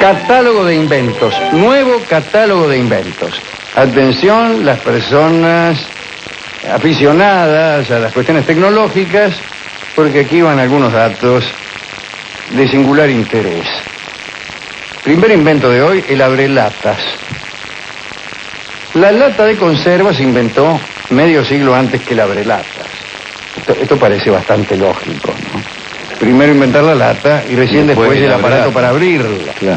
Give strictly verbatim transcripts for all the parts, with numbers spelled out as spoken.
Catálogo de inventos, nuevo catálogo de inventos. Atención, las personas aficionadas a las cuestiones tecnológicas, porque aquí van algunos datos de singular interés. Primer invento de hoy, el abrelatas. La lata de conserva se inventó medio siglo antes que el abrelatas. Esto, esto parece bastante lógico, ¿no? Primero inventar la lata y recién y después, después el aparato para abrirla. Claro.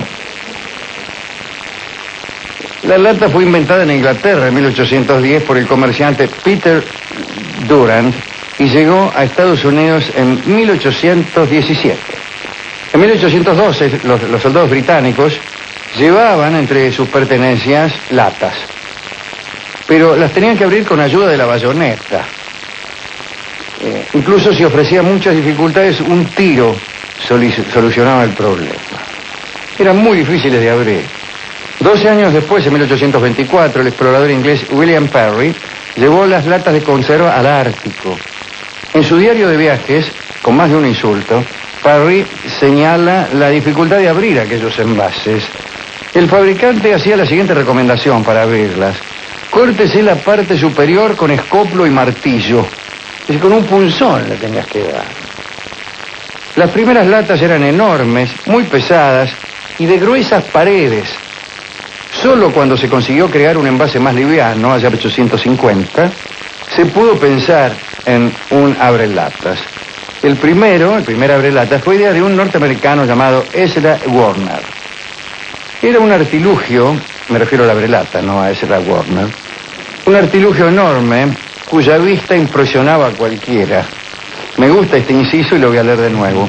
La lata fue inventada en Inglaterra en mil ochocientos diez por el comerciante Peter Durant y llegó a Estados Unidos en mil ochocientos diecisiete. En mil ochocientos doce los, los soldados británicos llevaban entre sus pertenencias latas, pero las tenían que abrir con ayuda de la bayoneta. Eh, incluso si ofrecía muchas dificultades, un tiro solucionaba el problema. Eran muy difíciles de abrir. Doce años después, en mil ochocientos veinticuatro, el explorador inglés William Parry llevó las latas de conserva al Ártico. En su diario de viajes, con más de un insulto, Parry señala la dificultad de abrir aquellos envases. El fabricante hacía la siguiente recomendación para abrirlas: córtese la parte superior con escoplo y martillo. Es decir, con un punzón le tenías que dar. Las primeras latas eran enormes, muy pesadas y de gruesas paredes. Solo cuando se consiguió crear un envase más liviano, allá por ochocientos cincuenta, se pudo pensar en un abrelatas. El primero, el primer abrelatas, fue idea de un norteamericano llamado Ezra Warner. Era un artilugio, me refiero al abrelatas, no a Ezra Warner, un artilugio enorme cuya vista impresionaba a cualquiera. Me gusta este inciso y lo voy a leer de nuevo.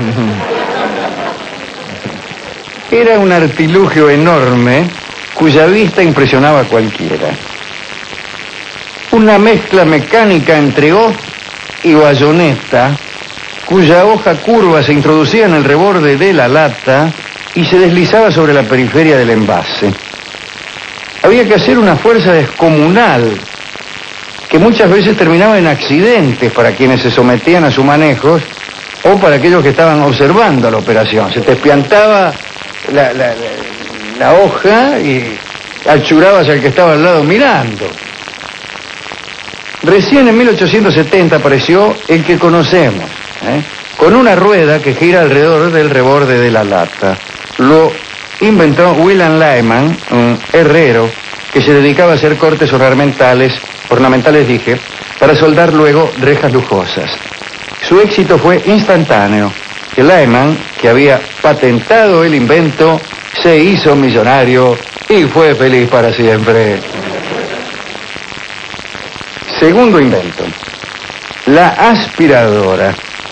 Era un artilugio enorme cuya vista impresionaba a cualquiera. Una mezcla mecánica entre hoz y bayoneta, cuya hoja curva se introducía en el reborde de la lata y se deslizaba sobre la periferia del envase. Había que hacer una fuerza descomunal, que muchas veces terminaba en accidentes para quienes se sometían a su manejo o para aquellos que estaban observando la operación. Se te espiantaba la, la, la, la hoja y achurabas al que estaba al lado mirando. Recién en mil ochocientos setenta apareció el que conocemos, ¿eh? con una rueda que gira alrededor del reborde de la lata. Lo inventó William Lyman, un herrero que se dedicaba a hacer cortes ornamentales, ornamentales dije, para soldar luego rejas lujosas. Su éxito fue instantáneo. El Lyman, que había patentado el invento, se hizo millonario y fue feliz para siempre. Segundo invento, la aspiradora.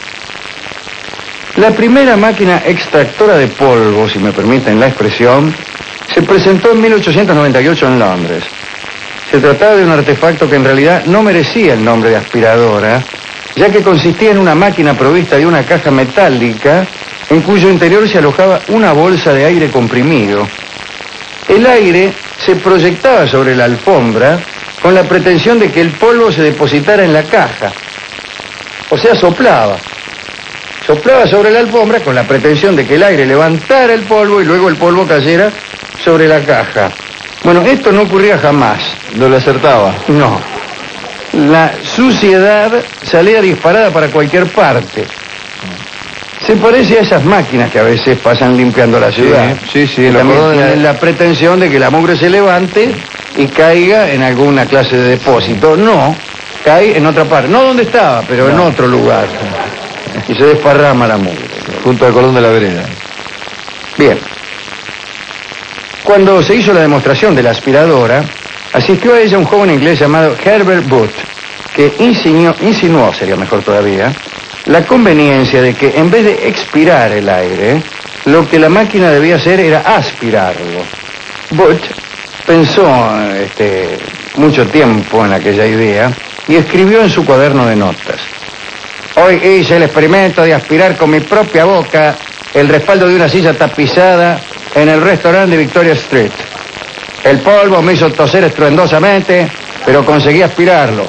La primera máquina extractora de polvo, si me permiten la expresión, se presentó en mil ochocientos noventa y ocho en Londres. Se trataba de un artefacto que en realidad no merecía el nombre de aspiradora, ya que consistía en una máquina provista de una caja metálica en cuyo interior se alojaba una bolsa de aire comprimido. El aire se proyectaba sobre la alfombra con la pretensión de que el polvo se depositara en la caja. O sea, soplaba. Soplaba sobre la alfombra con la pretensión de que el aire levantara el polvo y luego el polvo cayera sobre la caja. Bueno, esto no ocurría jamás. ¿No le acertaba? No. La suciedad salía disparada para cualquier parte. Se parece a esas máquinas que a veces pasan limpiando la ciudad. Sí, sí, sí. También tienen la pretensión de que la mugre se levante y caiga en alguna clase de depósito. No, cae en otra parte. No donde estaba, pero no. en otro lugar. Y se desparrama la mugre. Junto al cordón de la vereda. Bien. Cuando se hizo la demostración de la aspiradora, asistió a ella un joven inglés llamado Herbert Booth, que insinuó, insinuó, sería mejor todavía, la conveniencia de que en vez de expirar el aire, lo que la máquina debía hacer era aspirarlo. Booth pensó este, mucho tiempo en aquella idea y escribió en su cuaderno de notas: hoy hice el experimento de aspirar con mi propia boca el respaldo de una silla tapizada en el restaurante de Victoria Street. El polvo me hizo toser estruendosamente, pero conseguí aspirarlo.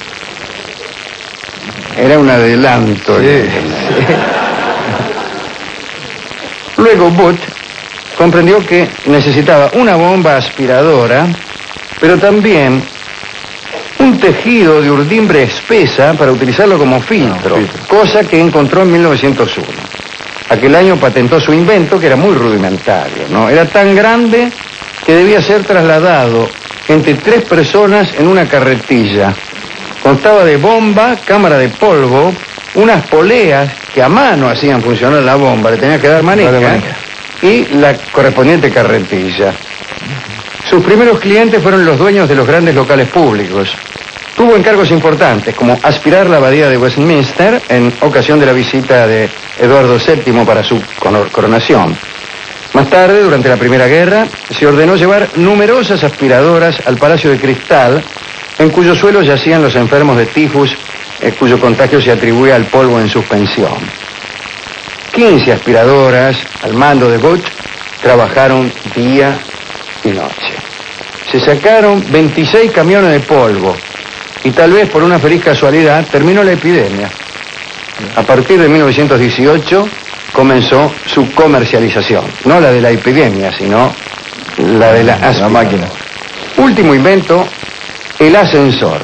Era un adelanto. Sí. Luego Booth comprendió que necesitaba una bomba aspiradora, pero también un tejido de urdimbre espesa para utilizarlo como filtro, No, filtro. cosa que encontró en mil novecientos uno. Aquel año patentó su invento, que era muy rudimentario, ¿no? Era tan grande que debía ser trasladado entre tres personas en una carretilla. Constaba de bomba, cámara de polvo, unas poleas que a mano hacían funcionar la bomba, le tenía que dar manija, Dale manija. y la correspondiente carretilla. Sus primeros clientes fueron los dueños de los grandes locales públicos. Tuvo encargos importantes, como aspirar la abadía de Westminster en ocasión de la visita de Eduardo séptimo para su coro- coronación. Más tarde, durante la Primera Guerra, se ordenó llevar numerosas aspiradoras al Palacio de Cristal, en cuyo suelo yacían los enfermos de tifus, eh, cuyo contagio se atribuye al polvo en suspensión. quince aspiradoras al mando de Butch trabajaron día y noche. Se sacaron veintiséis camiones de polvo y tal vez por una feliz casualidad terminó la epidemia. A partir de mil novecientos dieciocho comenzó su comercialización, no la de la epidemia, sino la de la aspiradora. La máquina. Último invento, el ascensor.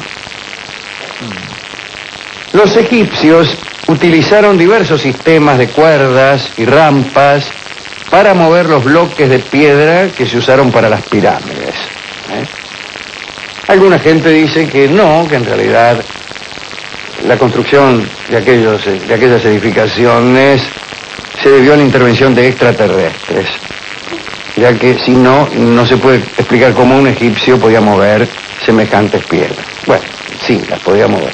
Los egipcios utilizaron diversos sistemas de cuerdas y rampas para mover los bloques de piedra que se usaron para las pirámides. ¿eh? Alguna gente dice que no, que en realidad la construcción de, aquellos, de aquellas edificaciones se debió a la intervención de extraterrestres, ya que si no, no se puede explicar cómo un egipcio podía mover semejantes piedras. Bueno, sí, las podía mover.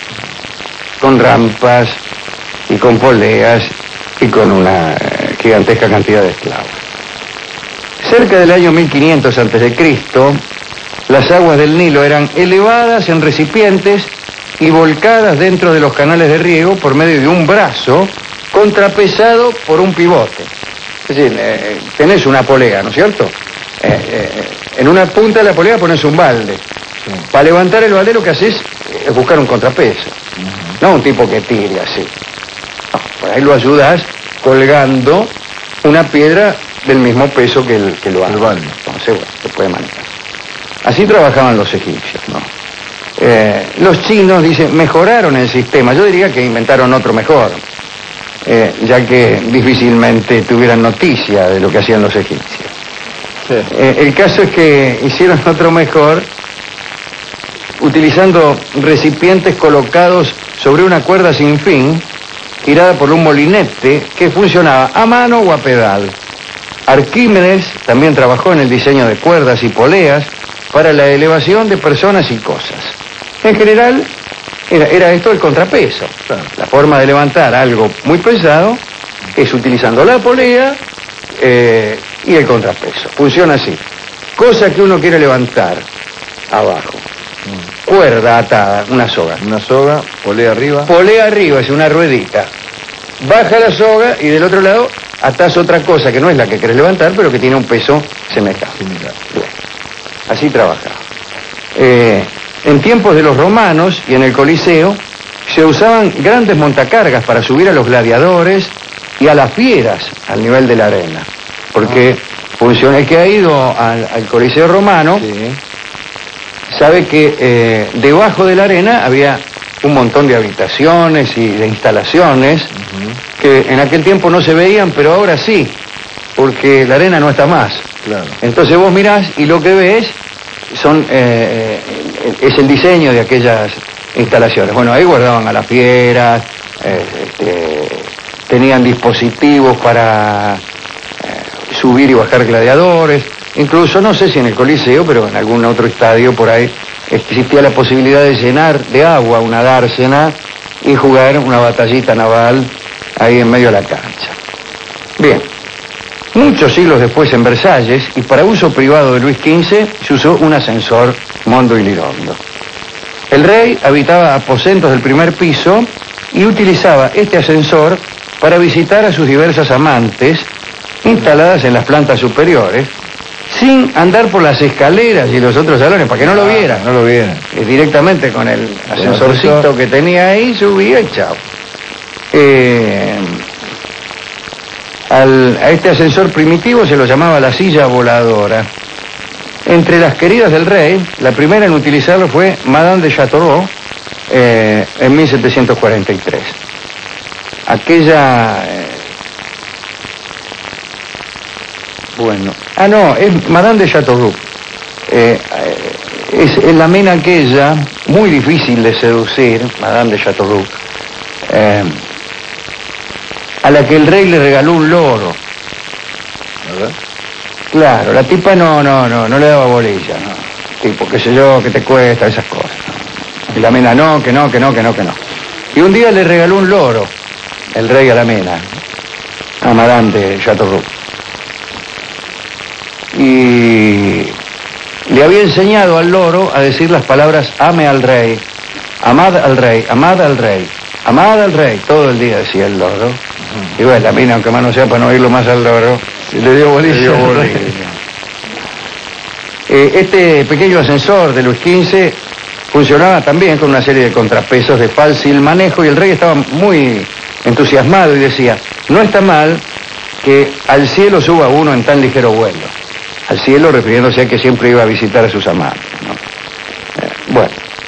Con rampas y con poleas y con una eh, gigantesca cantidad de esclavos. Cerca del año mil quinientos antes de Cristo, las aguas del Nilo eran elevadas en recipientes y volcadas dentro de los canales de riego por medio de un brazo contrapesado por un pivote. Es decir, eh, tenés una polea, ¿no es cierto? Eh, eh, en una punta de la polea pones un balde. Sí. Para levantar el balde lo que haces es buscar un contrapeso. No un tipo que tire así. No, por ahí lo ayudas colgando una piedra del mismo peso que el, que lo El balde. Entonces, bueno, se puede manejar. Así trabajaban los egipcios, ¿no? Eh, los chinos, dicen, mejoraron el sistema. Yo diría que inventaron otro mejor, eh, ya que difícilmente tuvieran noticia de lo que hacían los egipcios. Sí. Eh, el caso es que hicieron otro mejor utilizando recipientes colocados sobre una cuerda sin fin, girada por un molinete que funcionaba a mano o a pedal. Arquímedes también trabajó en el diseño de cuerdas y poleas para la elevación de personas y cosas. En general, era, era esto el contrapeso. Claro. La forma de levantar algo muy pesado es utilizando la polea eh, y el contrapeso. Funciona así. Cosa que uno quiere levantar abajo. Cuerda atada, una soga. Una soga, polea arriba. Polea arriba, es una ruedita. Baja la soga y del otro lado atás otra cosa que no es la que querés levantar, pero que tiene un peso semejante. Similar. Bien. Así trabajaba. Eh, en tiempos de los romanos y en el Coliseo se usaban grandes montacargas para subir a los gladiadores y a las fieras al nivel de la arena. Porque funciona, el que ha ido al, al Coliseo romano Sí. sabe que eh, debajo de la arena había un montón de habitaciones y de instalaciones Ujú. que en aquel tiempo no se veían, pero ahora sí, porque la arena no está más. Claro. Entonces vos mirás y lo que ves son eh, eh, es el diseño de aquellas instalaciones. Bueno, ahí guardaban a las fieras, eh, este, tenían dispositivos para eh, subir y bajar gladiadores. Incluso, no sé si en el Coliseo, pero en algún otro estadio por ahí existía la posibilidad de llenar de agua una dársena y jugar una batallita naval ahí en medio de la cancha. Bien, muchos siglos después en Versalles, y para uso privado de Luis quince, se usó un ascensor Mondo y Lirondo. El rey habitaba aposentos del primer piso y utilizaba este ascensor para visitar a sus diversas amantes instaladas en las plantas superiores, sin andar por las escaleras y los otros salones, para que no lo vieran. No lo vieran. Eh, directamente con el ascensorcito ascensor. que tenía ahí, subía y chao. Eh, Al, a este ascensor primitivo se lo llamaba la silla voladora. Entre las queridas del rey, la primera en utilizarlo fue Madame de Chateauroux eh, en mil setecientos cuarenta y tres. Aquella... Eh, bueno, ah no, es Madame de Chateauroux. Eh, es, es la mena aquella, muy difícil de seducir, Madame de Chateauroux, eh, a la que el rey le regaló un loro. ¿Verdad? Claro, la tipa no, no, no, no le daba bolilla, ¿no? Tipo, qué sé yo, qué te cuesta, esas cosas. ¿No? Y la mena no, que no, que no, que no, que no. Y un día le regaló un loro, el rey a la mena, a Madame de Chateauroux. Y le había enseñado al loro a decir las palabras ame al rey, amad al rey, amad al rey, amad al rey. Todo el día decía el loro. Uh-huh. Y bueno, la mina, aunque más no sea para no oírlo más al loro, le dio bolilla. Le dio bolilla. eh, este pequeño ascensor de Luis quince funcionaba también con una serie de contrapesos de fácil manejo y el rey estaba muy entusiasmado y decía, no está mal que al cielo suba uno en tan ligero vuelo. Al cielo refiriéndose a que siempre iba a visitar a sus amantes, ¿no? Eh, bueno,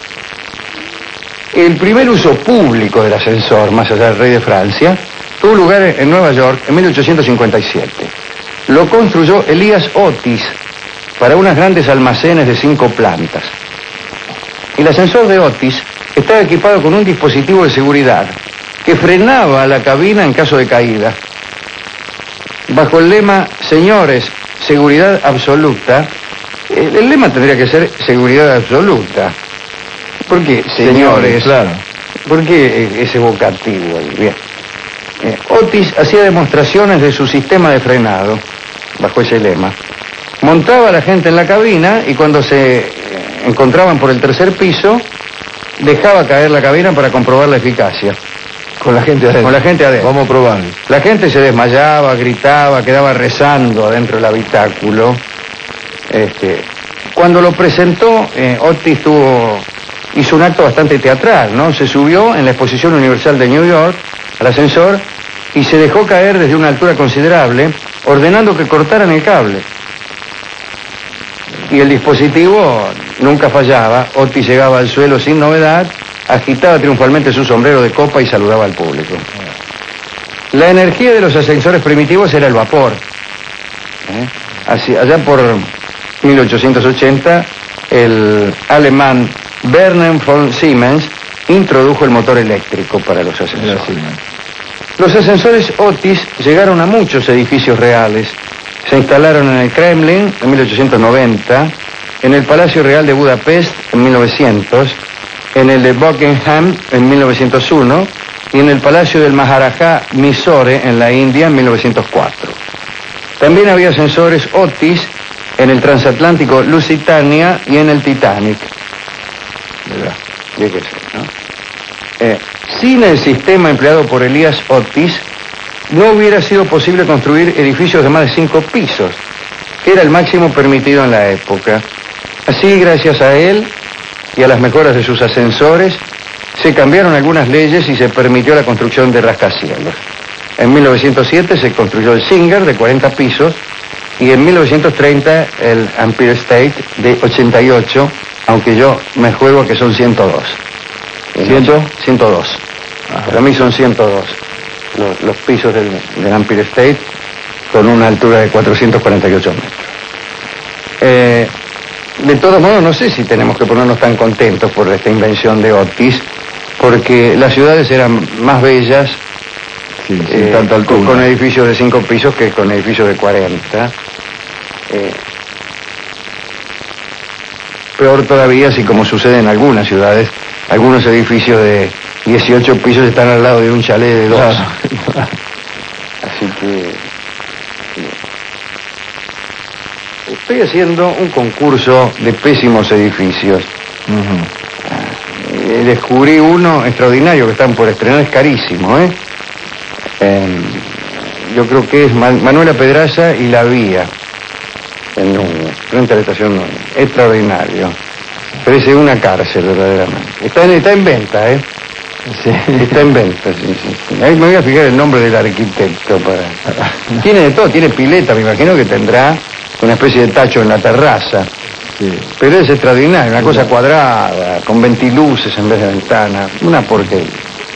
el primer uso público del ascensor, más allá del rey de Francia, tuvo lugar en Nueva York en mil ochocientos cincuenta y siete. Lo construyó Elias Otis para unos grandes almacenes de cinco plantas. El ascensor de Otis estaba equipado con un dispositivo de seguridad que frenaba la cabina en caso de caída. Bajo el lema, señores, seguridad absoluta, el, el lema tendría que ser seguridad absoluta. ¿Por qué, señores? Claro. ¿Por qué ese vocativo ahí? Bien. Eh, Otis hacía demostraciones de su sistema de frenado, bajo ese lema. Montaba a la gente en la cabina y cuando se eh, encontraban por el tercer piso, dejaba caer la cabina para comprobar la eficacia. Con la gente adentro. Con la gente adentro. Vamos a probar. La gente se desmayaba, gritaba, quedaba rezando adentro del habitáculo. Este, cuando lo presentó, eh, Otis tuvo, hizo un acto bastante teatral, ¿no? Se subió en la Exposición Universal de New York al ascensor y se dejó caer desde una altura considerable, ordenando que cortaran el cable. Y el dispositivo nunca fallaba. Otis llegaba al suelo sin novedad, agitaba triunfalmente su sombrero de copa y saludaba al público. La energía de los ascensores primitivos era el vapor. ¿Eh? Así, allá por mil ochocientos ochenta, el alemán Werner von Siemens introdujo el motor eléctrico para los ascensores. Los ascensores Otis llegaron a muchos edificios reales. Se instalaron en el Kremlin en mil ochocientos noventa, en el Palacio Real de Budapest en mil novecientos, en el de Buckingham en mil novecientos uno y en el Palacio del Maharaja Mysore en la India en mil novecientos cuatro. También había ascensores Otis en el transatlántico Lusitania y en el Titanic. Fíjese, ¿no? Eh, sin el sistema empleado por Elias Otis, no hubiera sido posible construir edificios de más de cinco pisos, que era el máximo permitido en la época. Así, gracias a él y a las mejoras de sus ascensores, se cambiaron algunas leyes y se permitió la construcción de rascacielos. En mil novecientos siete se construyó el Singer de cuarenta pisos y en mil novecientos treinta el Empire State de ochenta y ocho, aunque yo me juego que son ciento dos. ¿Ciento? ciento dos. Para mí son ciento dos. Los, los pisos del, del Empire State con una altura de cuatrocientos cuarenta y ocho metros. Eh, de todos modos, no sé si tenemos que ponernos tan contentos por esta invención de Otis, porque las ciudades eran más bellas sí, sin eh, tanta altura. Con, con edificios de cinco pisos que con edificios de cuarenta. Eh, peor todavía si, como sucede en algunas ciudades, algunos edificios de dieciocho pisos están al lado de un chalet de dos. Claro. Así que estoy haciendo un concurso de pésimos edificios. Uh-huh. Eh, descubrí uno extraordinario que están por estrenar, es carísimo, ¿eh? Eh, yo creo que es Man- Manuela Pedraza y La Vía, en Núñez, frente a la estación Núñez. Extraordinario. Parece una cárcel, verdaderamente. Está en, está en venta, ¿eh? Sí. Está en venta, sí, sí, sí. Ahí me voy a fijar el nombre del arquitecto. Para... Tiene de todo, tiene pileta, me imagino que tendrá una especie de tacho en la terraza. Sí. Pero es extraordinario, una cosa cuadrada, con ventiluces en vez de ventana. Una porquería.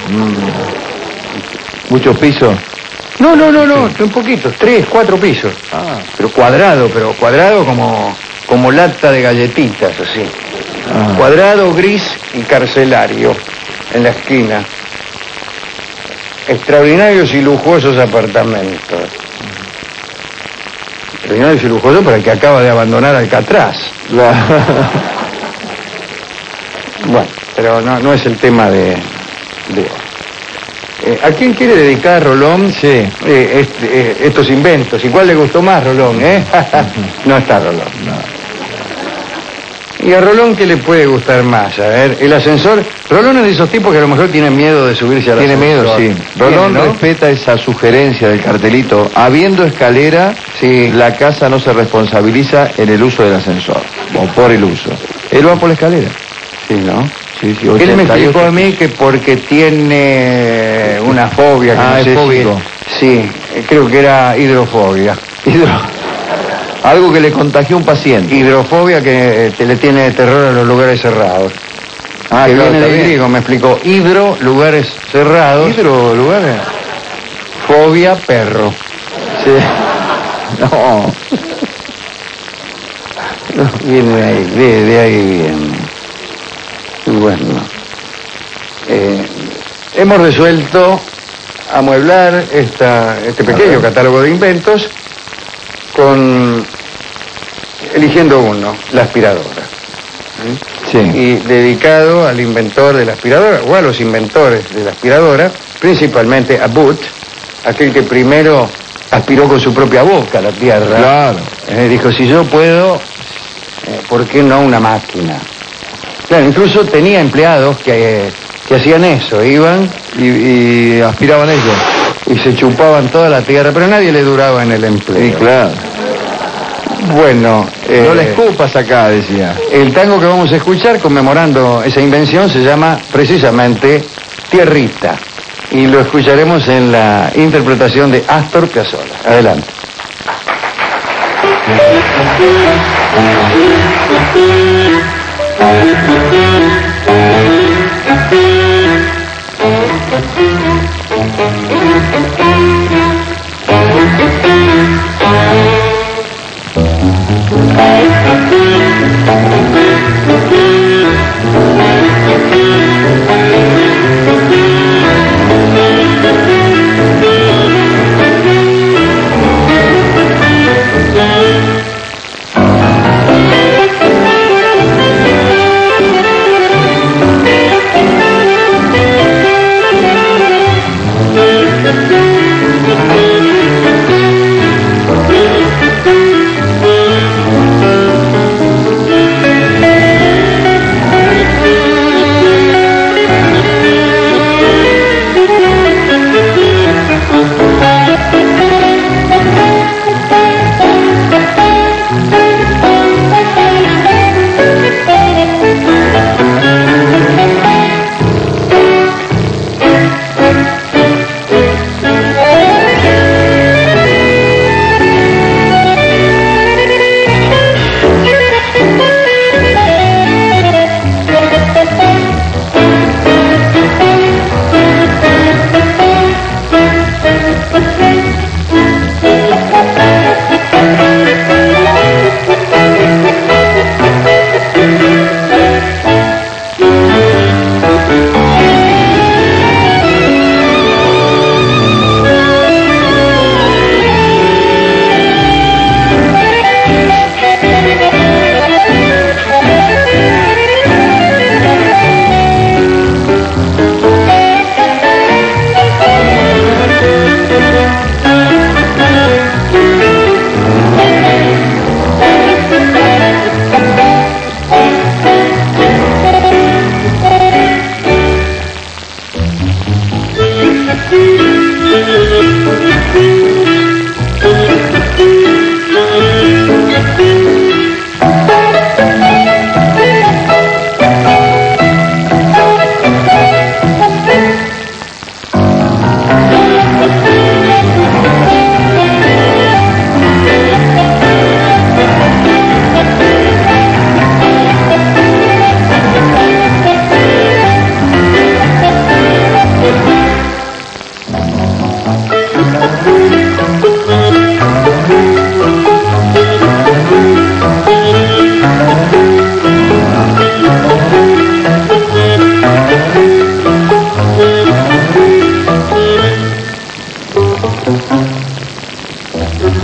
Mm. ¿Muchos pisos? No, no, no, no, un poquito, tres, cuatro pisos. Ah. Pero cuadrado, pero cuadrado como, como lata de galletitas, así. Ah. Cuadrado, gris y carcelario en la esquina. Extraordinarios y lujosos apartamentos. Extraordinarios y lujosos para el que acaba de abandonar Alcatraz. Bueno, pero no, no es el tema de... de eh, ¿A quién quiere dedicar, Rolón, sí. eh, este, eh, estos inventos? ¿Y cuál le gustó más, Rolón? Eh? No está Rolón. No. ¿Y a Rolón qué le puede gustar más? A ver, el ascensor... Rolón es de esos tipos que a lo mejor tienen miedo de subirse al Tiene ascensor. miedo, sí. Rolón, ¿no? respeta esa sugerencia del cartelito. Habiendo escalera, sí. La casa no se responsabiliza en el uso del ascensor, o por el uso. Él va por la escalera. Sí, ¿no? Sí, sí, Él me ochenta y ocho. explicó a mí que porque tiene una fobia. Que Ah, no es sé fóbico. Si, sí, creo que era hidrofobia. Hidro... Algo que le contagió a un paciente. Hidrofobia que eh, le tiene terror a los lugares cerrados. Ah, que claro, viene está del bien. griego, me explicó. Hidro, lugares cerrados. ¿Hidro lugares? Fobia, perro. Sí. No. Viene de ahí, de, de ahí viene. Y bueno. Eh, hemos resuelto amueblar esta, este pequeño catálogo de inventos con eligiendo uno, la aspiradora. Sí. Y dedicado al inventor de la aspiradora, o a los inventores de la aspiradora, principalmente a Booth, aquel que primero aspiró con su propia boca la tierra. Claro. Eh, dijo, si yo puedo, eh, ¿por qué no una máquina? Claro, incluso tenía empleados que, eh, que hacían eso, iban Y, y aspiraban ellos. y se chupaban toda la tierra, pero nadie le duraba en el empleo. Sí, claro. Bueno, eh, No le escupas acá, decía. el tango que vamos a escuchar conmemorando esa invención se llama precisamente Tierrita. Y lo escucharemos en la interpretación de Astor Piazzolla. Adelante.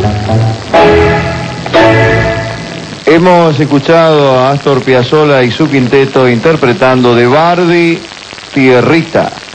Hemos escuchado a Astor Piazzolla y su quinteto interpretando de Bardi, Tierrita.